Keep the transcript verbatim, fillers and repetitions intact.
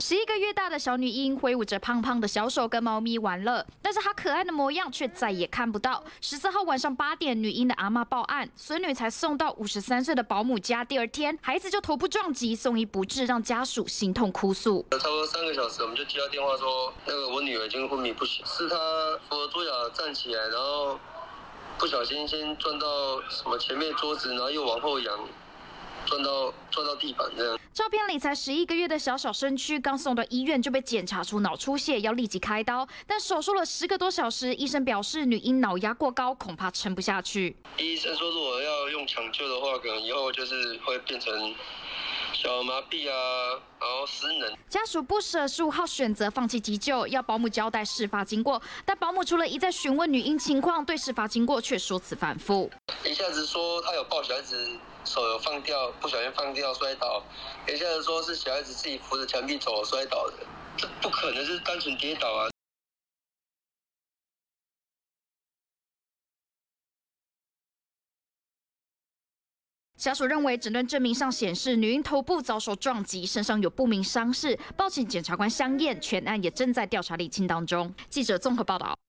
十一个月大的小女婴挥舞着胖胖的小手跟猫咪玩乐，但是她可爱的模样却再也看不到。十四号晚上八点，女婴的阿嬷报案，孙女才送到五十三岁的保姆家，第二天孩子就头部撞击，送医不治，让家属心痛哭诉。 差不多三个小时，我们就接到电话说，那个我女儿已经昏迷不醒，是她扶着桌角站起来，然后不小心先撞到什么前面桌子，然后又往后仰。撞到撞到地板这样。 照片里才十一个月的小小身躯，刚送到医院就被检查出脑出血，要立即开刀。但手术了十个多小时，医生表示女婴脑压过高，恐怕撑不下去。 医生说，如果要用抢救的话，可能以后就是会变成小麻痹啊，然后失能。 家属不舍，十五号选择放弃急救，要保姆交代事发经过。但保姆除了一再询问女婴情况，对事发经过却说辞反复。 一下子说她有抱小孩子。手有放掉，不小心放掉摔倒。一下子说是小孩子自己扶着墙壁走摔倒的，这不可能是单纯跌倒啊！ 家属认为诊断证明上显示女婴头部遭受撞击，身上有不明伤势，报请检察官相验，全案也正在调查厘清当中。记者综合报道。